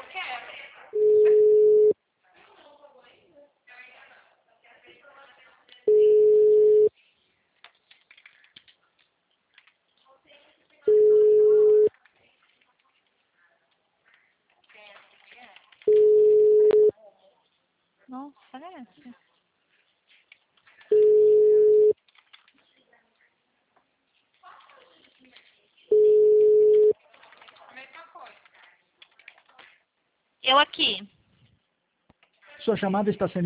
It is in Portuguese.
Nossa, né? Eu aqui. Sua chamada está sendo